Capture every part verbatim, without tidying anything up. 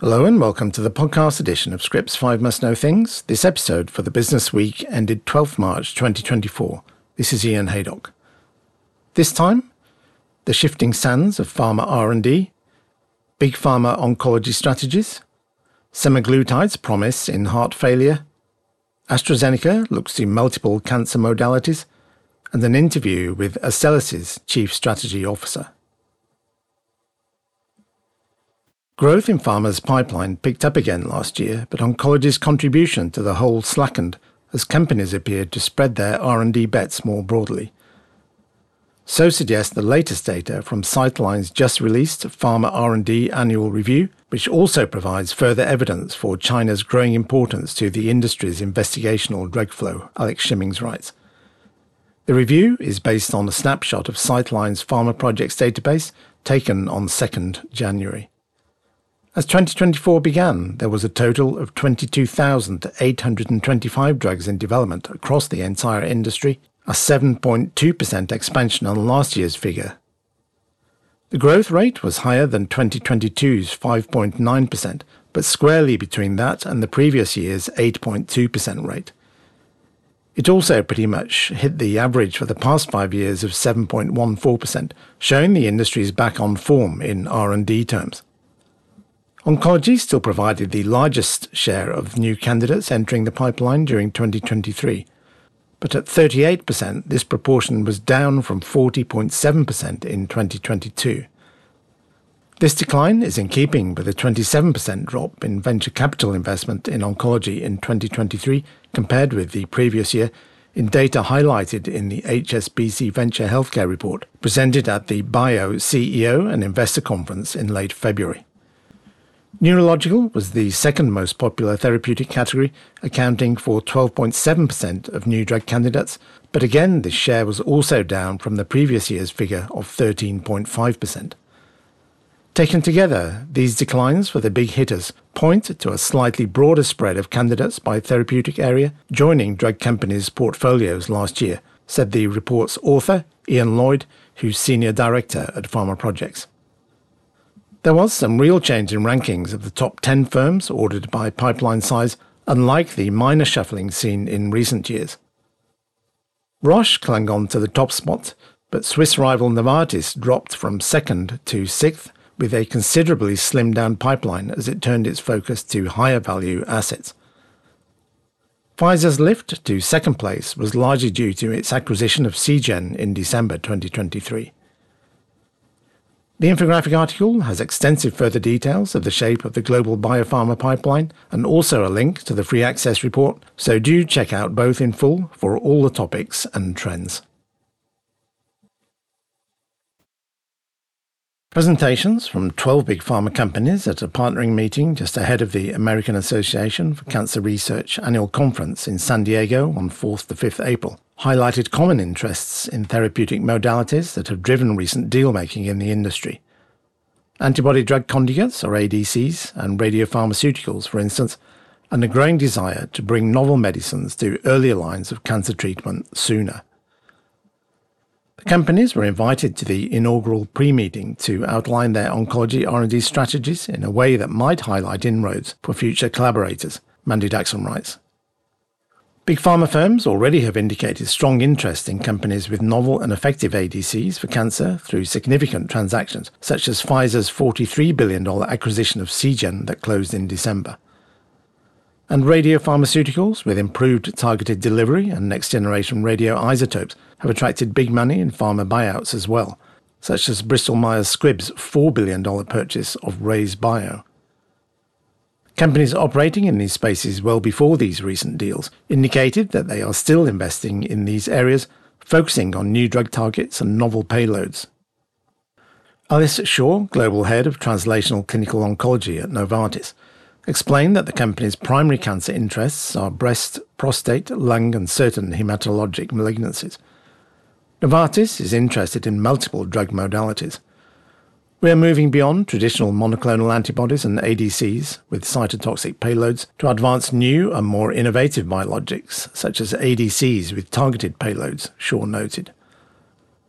Hello and welcome to the podcast edition of Scrip's Five Must Know Things. This episode for the business week ended twelfth of March twenty twenty-four. This is Ian Haydock. This time, the shifting sands of pharma R and D, big pharma oncology strategies, semaglutide's promise in heart failure, AstraZeneca looks to multiple cancer modalities, and an interview with Astellas' Chief Strategy Officer. Growth in pharma's pipeline picked up again last year, but oncology's contribution to the whole slackened as companies appeared to spread their R and D bets more broadly. So suggests the latest data from Citeline's just-released Pharma R and D Annual Review, which also provides further evidence for China's growing importance to the industry's investigational drug flow, Alex Shimmings writes. The review is based on a snapshot of Citeline's pharma projects database taken on second of January. As twenty twenty-four began, there was a total of twenty-two thousand eight hundred twenty-five drugs in development across the entire industry, a seven point two percent expansion on last year's figure. The growth rate was higher than twenty twenty-two's five point nine percent, but squarely between that and the previous year's eight point two percent rate. It also pretty much hit the average for the past five years of seven point one four percent, showing the industry is back on form in R and D terms. Oncology still provided the largest share of new candidates entering the pipeline during twenty twenty-three, but at thirty-eight percent this proportion was down from forty point seven percent in twenty twenty-two. This decline is in keeping with a twenty-seven percent drop in venture capital investment in oncology in twenty twenty-three compared with the previous year, in data highlighted in the H S B C Venture Healthcare Report presented at the Bio C E O and Investor Conference in late February. Neurological was the second most popular therapeutic category, accounting for twelve point seven percent of new drug candidates, but again this share was also down from the previous year's figure of thirteen point five percent. Taken together, these declines for the big hitters point to a slightly broader spread of candidates by therapeutic area joining drug companies' portfolios last year, said the report's author, Ian Lloyd, who's Senior Director at Pharma Projects. There was some real change in rankings of the top ten firms ordered by pipeline size, unlike the minor shuffling seen in recent years. Roche clung on to the top spot, but Swiss rival Novartis dropped from second to sixth with a considerably slimmed-down pipeline as it turned its focus to higher-value assets. Pfizer's lift to second place was largely due to its acquisition of Seagen in December twenty twenty-three. The infographic article has extensive further details of the shape of the global biopharma pipeline and also a link to the free access report, so do check out both in full for all the topics and trends. Presentations from twelve big pharma companies at a partnering meeting just ahead of the American Association for Cancer Research annual conference in San Diego on fourth to fifth of April highlighted common interests in therapeutic modalities that have driven recent deal-making in the industry. Antibody-drug conjugates, or A D Cs, and radiopharmaceuticals, for instance, and a growing desire to bring novel medicines to earlier lines of cancer treatment sooner. The companies were invited to the inaugural pre-meeting to outline their oncology R and D strategies in a way that might highlight inroads for future collaborators, Mandy Daxon writes. Big pharma firms already have indicated strong interest in companies with novel and effective A D Cs for cancer through significant transactions, such as Pfizer's forty-three billion dollars acquisition of Seagen that closed in December. And radiopharmaceuticals with improved targeted delivery and next-generation radioisotopes have attracted big money in pharma buyouts as well, such as Bristol Myers Squibb's four billion dollars purchase of RayzeBio. Companies operating in these spaces well before these recent deals indicated that they are still investing in these areas, focusing on new drug targets and novel payloads. Alice Shaw, Global Head of Translational Clinical Oncology at Novartis, explained that the company's primary cancer interests are breast, prostate, lung and certain hematologic malignancies. Novartis is interested in multiple drug modalities. We are moving beyond traditional monoclonal antibodies and A D Cs with cytotoxic payloads to advance new and more innovative biologics, such as A D Cs with targeted payloads, Shaw noted.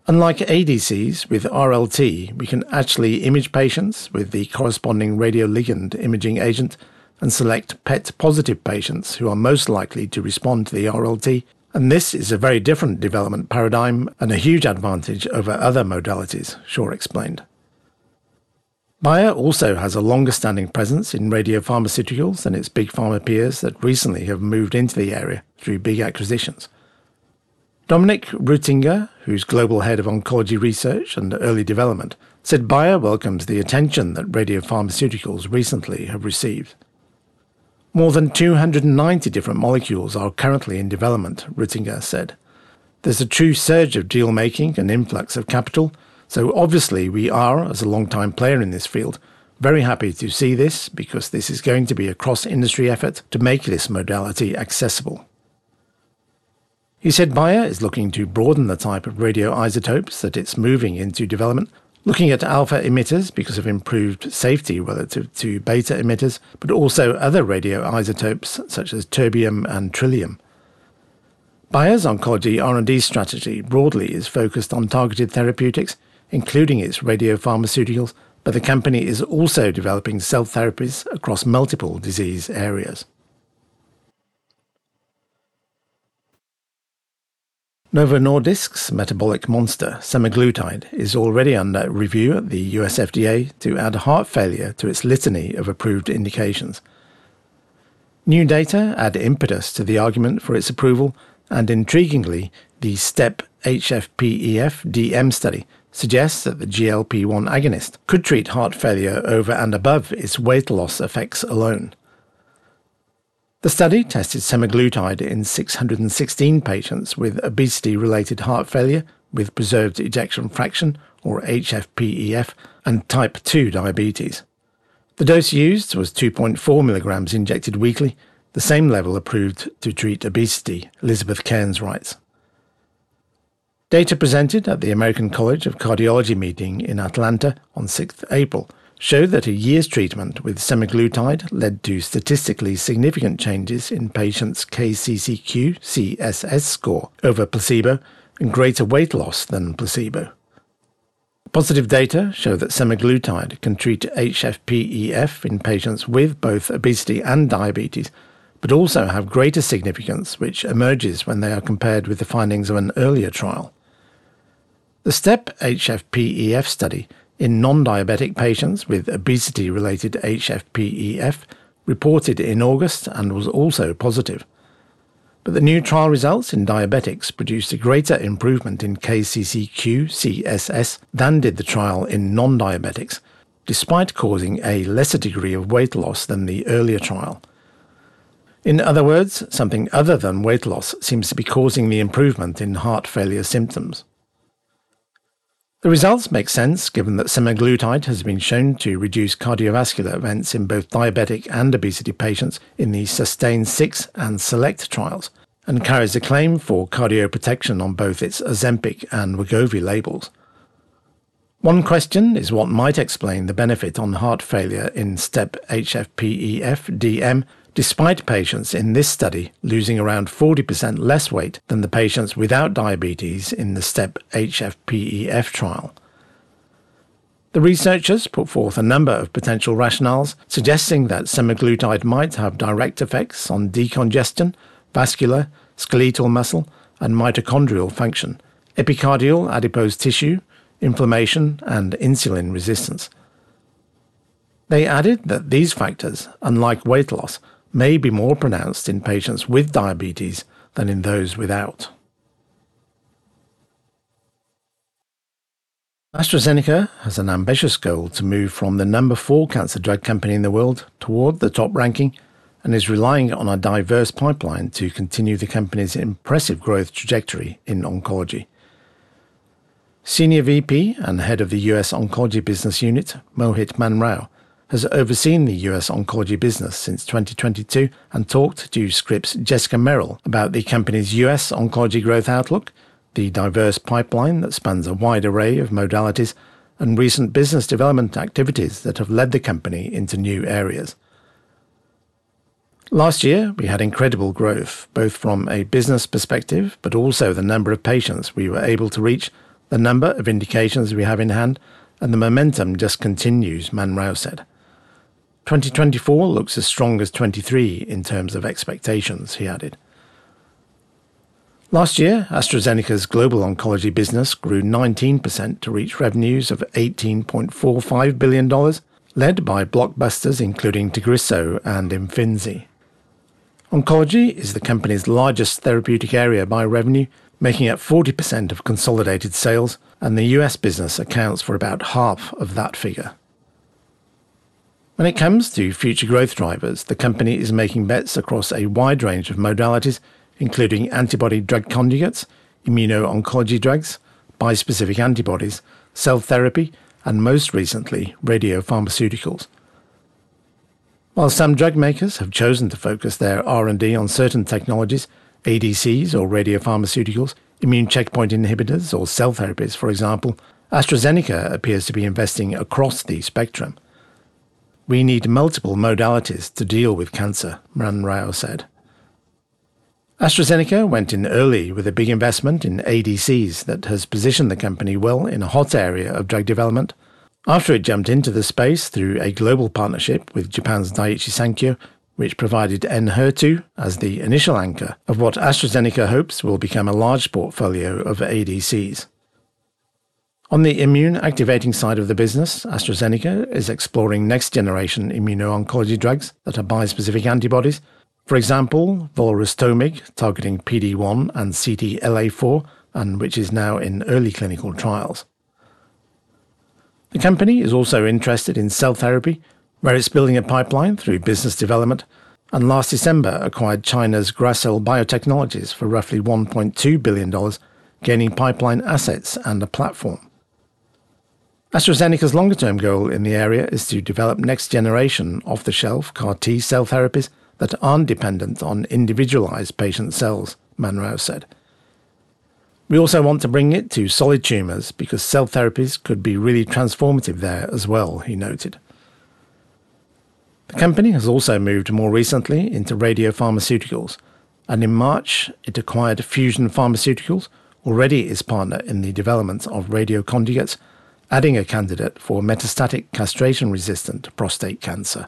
Unlike A D Cs with R L T, we can actually image patients with the corresponding radioligand imaging agent and select P E T-positive patients who are most likely to respond to the R L T, and this is a very different development paradigm and a huge advantage over other modalities, Shaw explained. Bayer also has a longer-standing presence in radiopharmaceuticals than its big pharma peers that recently have moved into the area through big acquisitions. Dominik Rutinger, who's global head of oncology research and early development, said Bayer welcomes the attention that radiopharmaceuticals recently have received. More than two hundred ninety different molecules are currently in development, Rutinger said. There's a true surge of deal-making and influx of capital, so obviously we are, as a long-time player in this field, very happy to see this because this is going to be a cross-industry effort to make this modality accessible. He said Bayer is looking to broaden the type of radioisotopes that it's moving into development, looking at alpha emitters because of improved safety relative to beta emitters, but also other radioisotopes such as terbium and trillium. Bayer's oncology R and D strategy broadly is focused on targeted therapeutics, including its radiopharmaceuticals, but the company is also developing cell therapies across multiple disease areas. Novo Nordisk's metabolic monster, semaglutide, is already under review at the U S F D A to add heart failure to its litany of approved indications. New data add impetus to the argument for its approval, and intriguingly, the STEP H F P E F D M study suggests that the G L P one agonist could treat heart failure over and above its weight loss effects alone. The study tested semaglutide in six hundred sixteen patients with obesity-related heart failure with preserved ejection fraction, or H F P E F, and type two diabetes. The dose used was two point four milligrams injected weekly, the same level approved to treat obesity, Elizabeth Cairns writes. Data presented at the American College of Cardiology meeting in Atlanta on sixth of April showed that a year's treatment with semaglutide led to statistically significant changes in patients' K C C Q C S S score over placebo and greater weight loss than placebo. Positive data show that semaglutide can treat H F P E F in patients with both obesity and diabetes, but also have greater significance which emerges when they are compared with the findings of an earlier trial. The STEP H F P E F study in non-diabetic patients with obesity-related H F P E F reported in August and was also positive. But the new trial results in diabetics produced a greater improvement in K C C Q C S S than did the trial in non-diabetics, despite causing a lesser degree of weight loss than the earlier trial. In other words, something other than weight loss seems to be causing the improvement in heart failure symptoms. The results make sense given that semaglutide has been shown to reduce cardiovascular events in both diabetic and obesity patients in the SUSTAIN six and SELECT trials, and carries a claim for cardioprotection on both its Ozempic and Wegovy labels. One question is what might explain the benefit on heart failure in STEP H F P E F D M, despite patients in this study losing around forty percent less weight than the patients without diabetes in the STEP H F P E F trial. The researchers put forth a number of potential rationales, suggesting that semaglutide might have direct effects on decongestion, vascular, skeletal muscle, and mitochondrial function, epicardial adipose tissue, inflammation, and insulin resistance. They added that these factors, unlike weight loss, may be more pronounced in patients with diabetes than in those without. AstraZeneca has an ambitious goal to move from the number four cancer drug company in the world toward the top ranking, and is relying on a diverse pipeline to continue the company's impressive growth trajectory in oncology. Senior V P and head of the U S Oncology Business Unit, Mohit Manrao, has overseen the U S oncology business since twenty twenty-two and talked to Scrip's Jessica Merrill about the company's U S oncology growth outlook, the diverse pipeline that spans a wide array of modalities, and recent business development activities that have led the company into new areas. Last year, we had incredible growth, both from a business perspective, but also the number of patients we were able to reach, the number of indications we have in hand, and the momentum just continues, Man Rao said. twenty twenty-four looks as strong as twenty-three in terms of expectations, he added. Last year, AstraZeneca's global oncology business grew nineteen percent to reach revenues of eighteen point four five billion dollars, led by blockbusters including Tagrisso and Imfinzi. Oncology is the company's largest therapeutic area by revenue, making up forty percent of consolidated sales, and the U S business accounts for about half of that figure. When it comes to future growth drivers, the company is making bets across a wide range of modalities, including antibody-drug conjugates, immuno-oncology drugs, bispecific antibodies, cell therapy, and most recently, radiopharmaceuticals. While some drug makers have chosen to focus their R and D on certain technologies, A D Cs or radiopharmaceuticals, immune checkpoint inhibitors or cell therapies, for example, AstraZeneca appears to be investing across the spectrum. We need multiple modalities to deal with cancer, Man Rao said. AstraZeneca went in early with a big investment in A D Cs that has positioned the company well in a hot area of drug development. After it jumped into the space through a global partnership with Japan's Daiichi Sankyo, which provided Enhertu as the initial anchor of what AstraZeneca hopes will become a large portfolio of A D Cs. On the immune activating side of the business, AstraZeneca is exploring next-generation immuno-oncology drugs that are bispecific antibodies. For example, volrustomig, targeting P D one and C T L A four, and which is now in early clinical trials. The company is also interested in cell therapy, where it's building a pipeline through business development, and last December acquired China's Gracell Biotechnologies for roughly one point two billion dollars, gaining pipeline assets and a platform. AstraZeneca's longer-term goal in the area is to develop next-generation off-the-shelf C A R T cell therapies that aren't dependent on individualized patient cells, Man Rao said. We also want to bring it to solid tumours because cell therapies could be really transformative there as well, he noted. The company has also moved more recently into radiopharmaceuticals, and in March it acquired Fusion Pharmaceuticals, already its partner in the development of radioconjugates, adding a candidate for metastatic castration-resistant prostate cancer.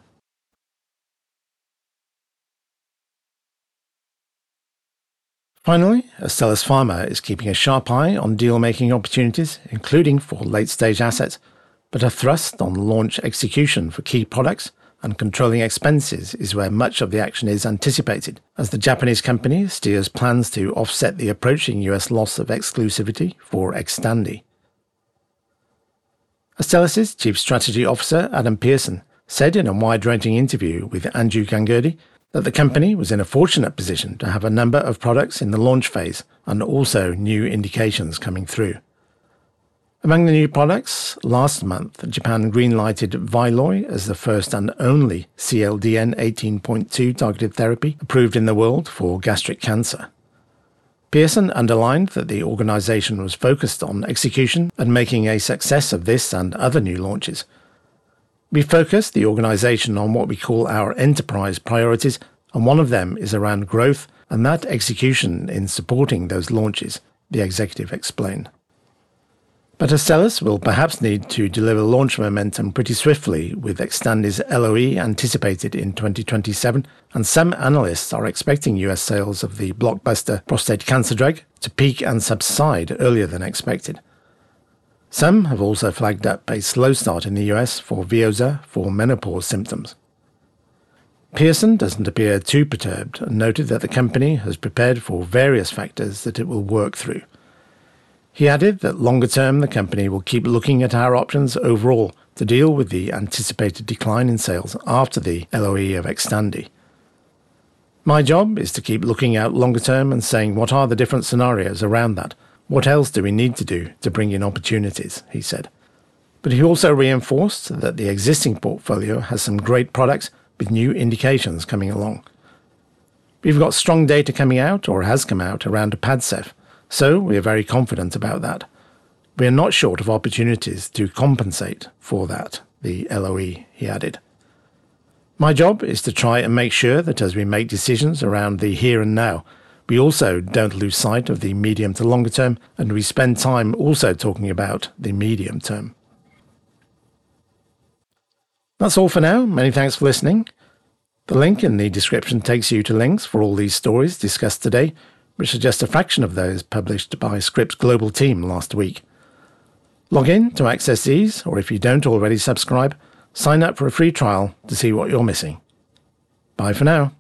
Finally, Astellas Pharma is keeping a sharp eye on deal-making opportunities, including for late-stage assets, but a thrust on launch execution for key products and controlling expenses is where much of the action is anticipated, as the Japanese company steers plans to offset the approaching U S loss of exclusivity for Xtandi. Astellas' Chief Strategy Officer, Adam Pearson, said in a wide-ranging interview with Anju Gangurdi that the company was in a fortunate position to have a number of products in the launch phase and also new indications coming through. Among the new products, last month Japan green-lighted Vyloy as the first and only C L D N eighteen point two targeted therapy approved in the world for gastric cancer. Pearson underlined that the organisation was focused on execution and making a success of this and other new launches. We focus the organisation on what we call our enterprise priorities, and one of them is around growth and that execution in supporting those launches, the executive explained. But Astellas will perhaps need to deliver launch momentum pretty swiftly, with Xtandi's L O E anticipated in twenty twenty-seven, and some analysts are expecting U S sales of the blockbuster prostate cancer drug to peak and subside earlier than expected. Some have also flagged up a slow start in the U S for Veozah for menopause symptoms. Pearson doesn't appear too perturbed and noted that the company has prepared for various factors that it will work through. He added that longer term the company will keep looking at our options overall to deal with the anticipated decline in sales after the L O E of Xtandi. My job is to keep looking out longer term and saying what are the different scenarios around that. What else do we need to do to bring in opportunities, he said. But he also reinforced that the existing portfolio has some great products with new indications coming along. We've got strong data coming out, or has come out, around Padcev, so we are very confident about that. We are not short of opportunities to compensate for that, the L O E, he added. My job is to try and make sure that as we make decisions around the here and now, We also don't lose sight of the medium to longer term, and we spend time also talking about the medium term. That's all for now. Many thanks for listening. The link in the description takes you to links for all these stories discussed today, which are just a fraction of those published by Scrip's global team last week. Log in to access these, or if you don't already subscribe, sign up for a free trial to see what you're missing. Bye for now.